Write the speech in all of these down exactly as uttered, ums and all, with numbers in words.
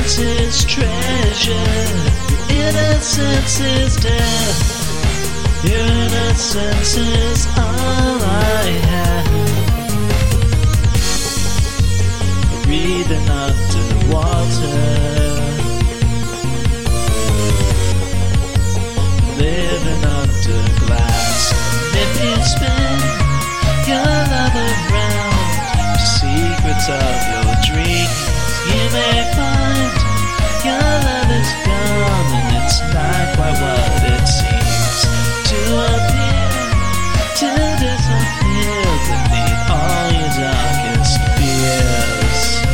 innocence is treasure. Your innocence is death. Your innocence is all I have. Breathing underwater, living under glass. And if you spin your love around the secrets of your dreams, you may find your love is gone, and it's not quite what it seems. To appear, to disappear beneath all your darkest fears.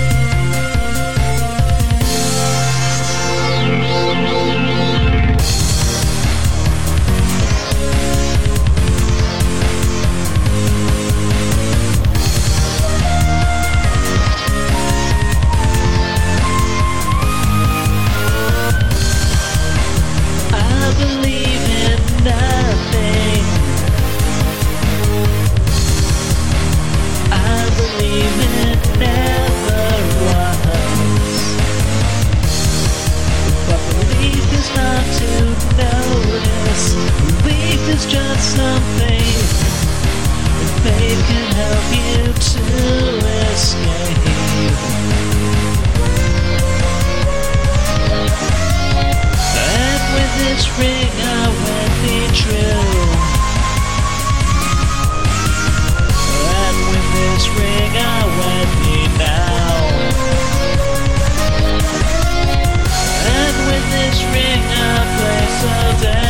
It's just something that faith can help you to escape. And with this ring I won't be true. And with this ring I won't be now. And with this ring I play so dead.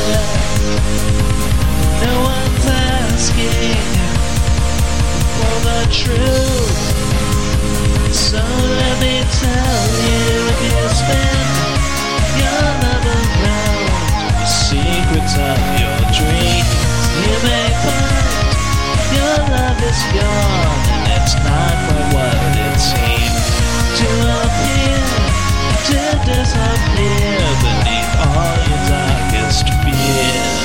No one's asking for the truth. So let me tell you, if you spin your love around the secrets of your dreams, you may find your love is gone, and it's not quite what it seems. To appear, to disappear beneath all your darkest fears.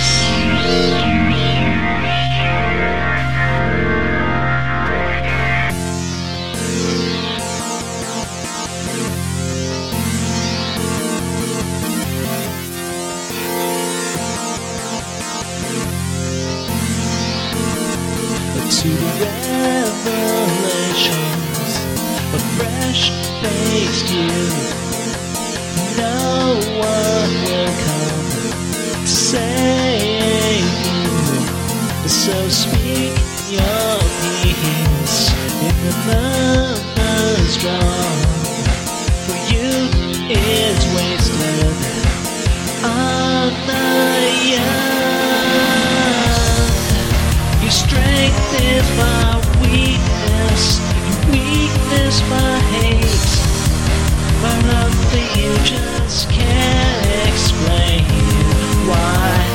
To the revelations of fresh-faced youth, no one will come to save you. So speak your peace in the murmurs drawn. For youth is wasted on the young. Your strength is my weakness, your weakness my hate. My love for you just can't explain why.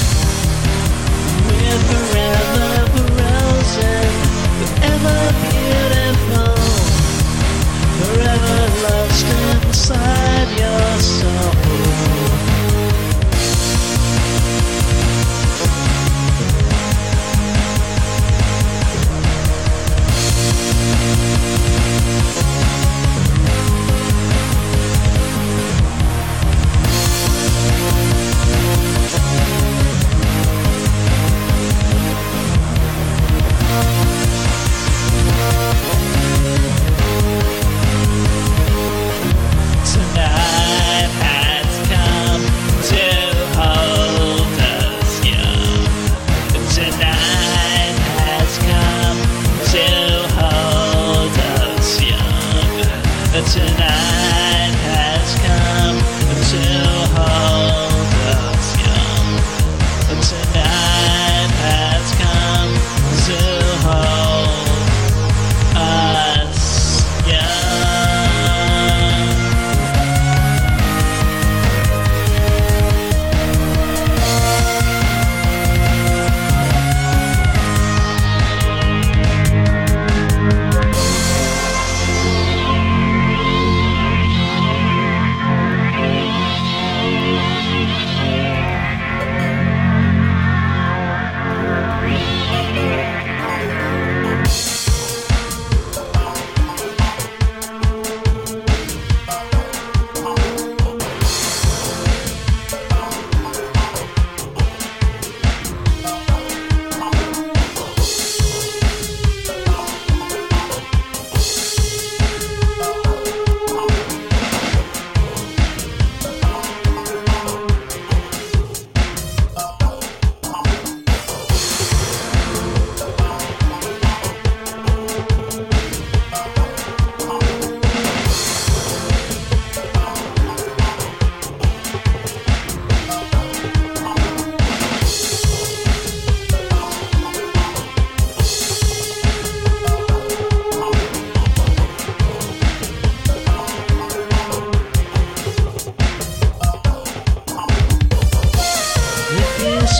We're forever frozen, forever beautiful, forever lost inside your soul.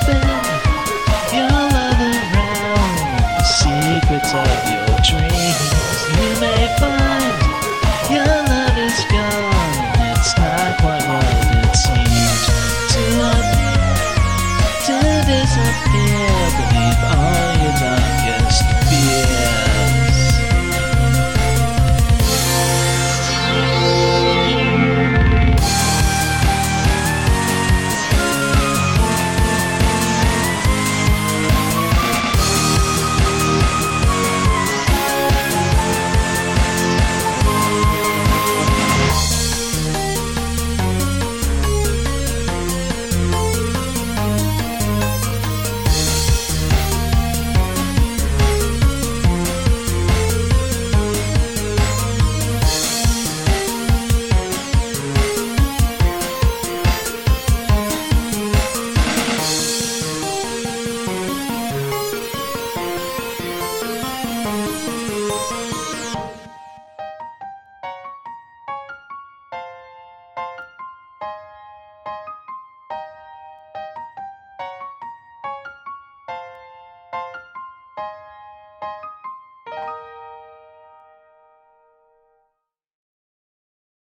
spend